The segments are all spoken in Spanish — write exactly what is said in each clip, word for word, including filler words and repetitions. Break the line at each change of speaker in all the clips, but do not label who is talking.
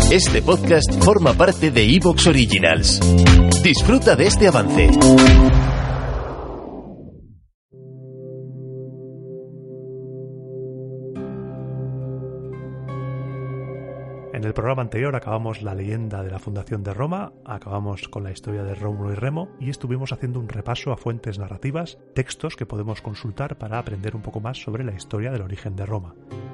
Este podcast forma parte de iVoox Originals. Disfruta de este avance.
En el programa anterior acabamos la leyenda de la fundación de Roma, acabamos con la historia de Rómulo y Remo y estuvimos haciendo un repaso a fuentes narrativas, textos que podemos consultar para aprender un poco más sobre la historia del origen de Roma.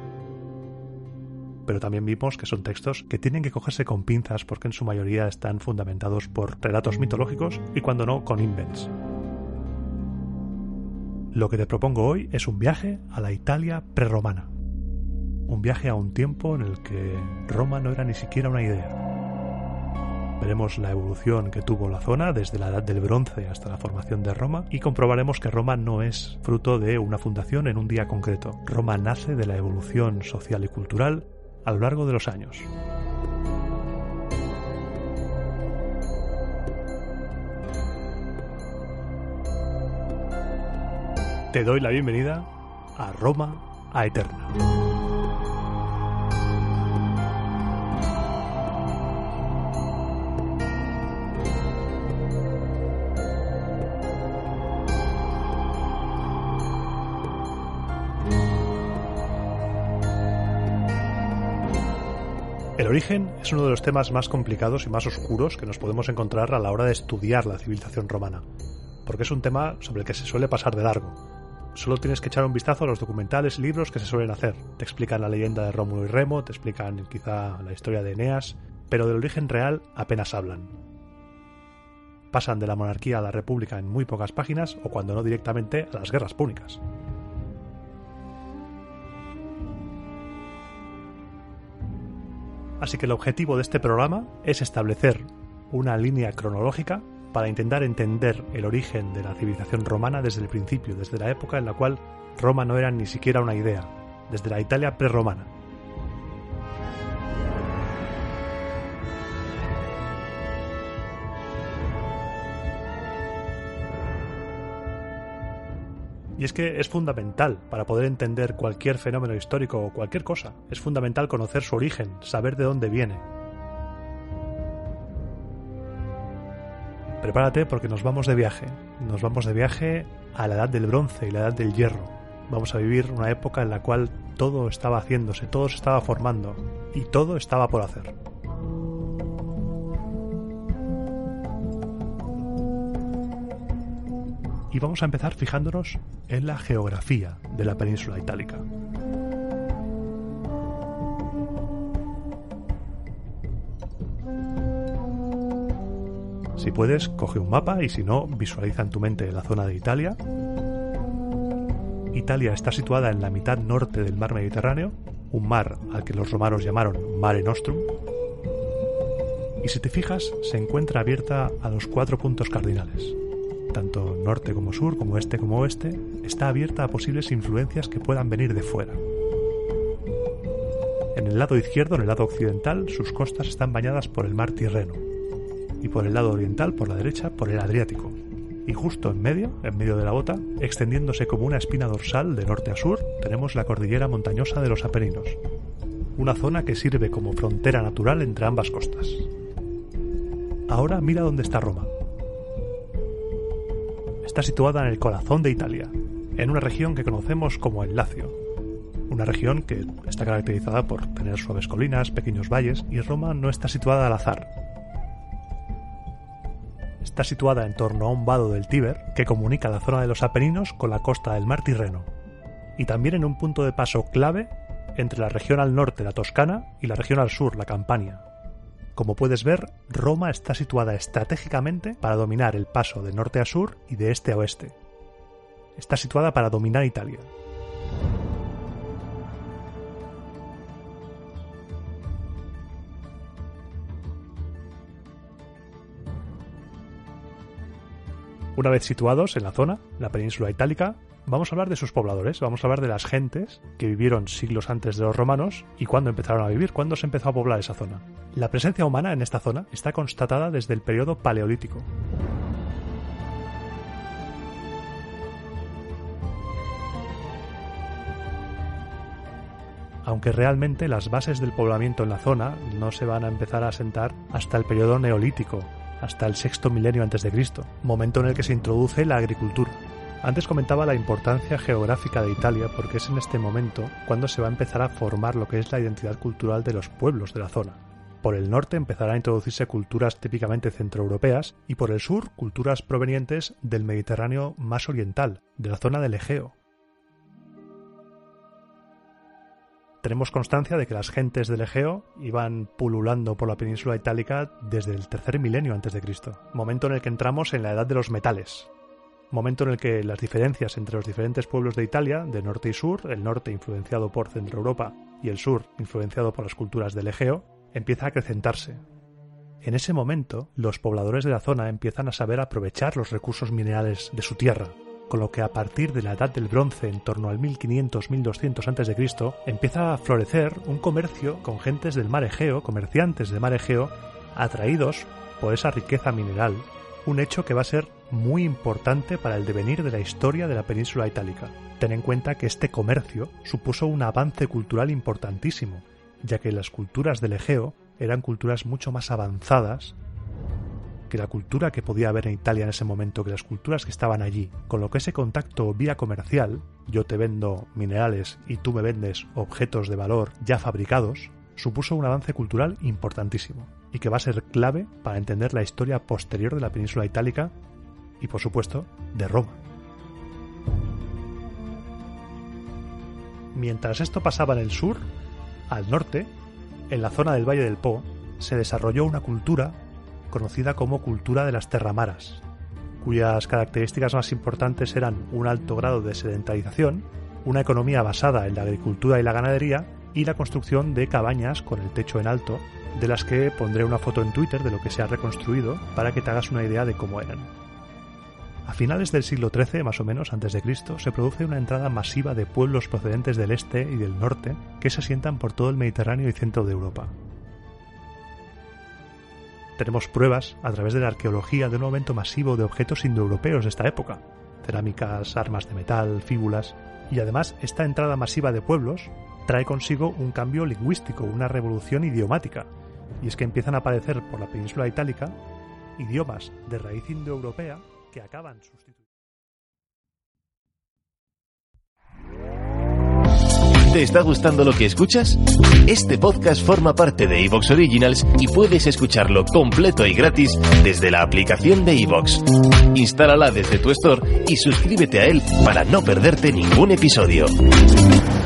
Pero también vimos que son textos que tienen que cogerse con pinzas porque en su mayoría están fundamentados por relatos mitológicos y cuando no con invents. Lo que te propongo hoy es un viaje a la Italia prerromana. Un viaje a un tiempo en el que Roma no era ni siquiera una idea. Veremos la evolución que tuvo la zona desde la Edad del Bronce hasta la formación de Roma y comprobaremos que Roma no es fruto de una fundación en un día concreto. Roma nace de la evolución social y cultural a lo largo de los años. Te doy la bienvenida a Roma a Eterna. El origen es uno de los temas más complicados y más oscuros que nos podemos encontrar a la hora de estudiar la civilización romana, porque es un tema sobre el que se suele pasar de largo. Solo tienes que echar un vistazo a los documentales y libros que se suelen hacer. Te explican la leyenda de Rómulo y Remo, te explican quizá la historia de Eneas, pero del origen real apenas hablan. Pasan de la monarquía a la república en muy pocas páginas o cuando no directamente a las guerras púnicas. Así que el objetivo de este programa es establecer una línea cronológica para intentar entender el origen de la civilización romana desde el principio, desde la época en la cual Roma no era ni siquiera una idea, desde la Italia prerromana. Y es que es fundamental para poder entender cualquier fenómeno histórico o cualquier cosa. Es fundamental conocer su origen, saber de dónde viene. Prepárate porque nos vamos de viaje. Nos vamos de viaje a la Edad del Bronce y la Edad del Hierro. Vamos a vivir una época en la cual todo estaba haciéndose, todo se estaba formando y todo estaba por hacer. Y vamos a empezar fijándonos en la geografía de la península itálica. Si puedes, coge un mapa y si no, visualiza en tu mente la zona de Italia. Italia está situada en la mitad norte del mar Mediterráneo, un mar al que los romanos llamaron Mare Nostrum. Y si te fijas, se encuentra abierta a los cuatro puntos cardinales. Tanto norte como sur, como este como oeste, está abierta a posibles influencias que puedan venir de fuera. En el lado izquierdo, en el lado occidental, sus costas están bañadas por el mar Tirreno, y por el lado oriental, por la derecha, por el Adriático. Y justo en medio, en medio de la bota, extendiéndose como una espina dorsal de norte a sur, tenemos la cordillera montañosa de los Apeninos, una zona que sirve como frontera natural entre ambas costas. Ahora mira dónde está Roma. Está situada en el corazón de Italia, en una región que conocemos como el Lacio, una región que está caracterizada por tener suaves colinas, pequeños valles, y Roma no está situada al azar. Está situada en torno a un vado del Tíber que comunica la zona de los Apeninos con la costa del mar Tirreno, y también en un punto de paso clave entre la región al norte, la Toscana, y la región al sur, la Campania. Como puedes ver, Roma está situada estratégicamente para dominar el paso de norte a sur y de este a oeste. Está situada para dominar Italia. Una vez situados en la zona, la península itálica, vamos a hablar de sus pobladores, vamos a hablar de las gentes que vivieron siglos antes de los romanos y cuándo empezaron a vivir, cuándo se empezó a poblar esa zona. La presencia humana en esta zona está constatada desde el periodo paleolítico. aunque realmente las bases del poblamiento en la zona no se van a empezar a asentar hasta el periodo neolítico, hasta el sexto milenio antes de Cristo, momento en el que se introduce la agricultura. Antes comentaba la importancia geográfica de Italia porque es en este momento cuando se va a empezar a formar lo que es la identidad cultural de los pueblos de la zona. Por el norte empezarán a introducirse culturas típicamente centroeuropeas y por el sur culturas provenientes del Mediterráneo más oriental, de la zona del Egeo. Tenemos constancia de que las gentes del Egeo iban pululando por la península itálica desde el tercer milenio antes de Cristo, momento en el que entramos en la edad de los metales, momento en el que las diferencias entre los diferentes pueblos de Italia, de norte y sur, el norte influenciado por Centroeuropa y el sur influenciado por las culturas del Egeo, empieza a acrecentarse. En ese momento, los pobladores de la zona empiezan a saber aprovechar los recursos minerales de su tierra, con lo que a partir de la Edad del Bronce, en torno al mil quinientos a mil doscientos antes de Cristo, empieza a florecer un comercio con gentes del mar Egeo, comerciantes del mar Egeo, atraídos por esa riqueza mineral, un hecho que va a ser muy importante para el devenir de la historia de la península itálica. Ten en cuenta que este comercio supuso un avance cultural importantísimo, ya que las culturas del Egeo eran culturas mucho más avanzadas que la cultura que podía haber en Italia en ese momento, que las culturas que estaban allí, con lo que ese contacto vía comercial, yo te vendo minerales y tú me vendes objetos de valor ya fabricados, supuso un avance cultural importantísimo y que va a ser clave para entender la historia posterior de la península itálica y, por supuesto, de Roma. Mientras esto pasaba en el sur, al norte, en la zona del Valle del Po, se desarrolló una cultura conocida como cultura de las terramaras, cuyas características más importantes eran un alto grado de sedentarización, una economía basada en la agricultura y la ganadería y la construcción de cabañas con el techo en alto, de las que pondré una foto en Twitter de lo que se ha reconstruido para que te hagas una idea de cómo eran. A finales del siglo trece, más o menos, antes de Cristo, se produce una entrada masiva de pueblos procedentes del este y del norte que se asientan por todo el Mediterráneo y centro de Europa. Tenemos pruebas, a través de la arqueología, de un aumento masivo de objetos indoeuropeos de esta época, cerámicas, armas de metal, fíbulas, y además esta entrada masiva de pueblos trae consigo un cambio lingüístico, una revolución idiomática, y es que empiezan a aparecer por la península itálica idiomas de raíz indoeuropea que acaban sustituyendo.
¿Te está gustando lo que escuchas? Este podcast forma parte de iVoox Originals y puedes escucharlo completo y gratis desde la aplicación de iVoox. Instálala desde tu store y suscríbete a él para no perderte ningún episodio.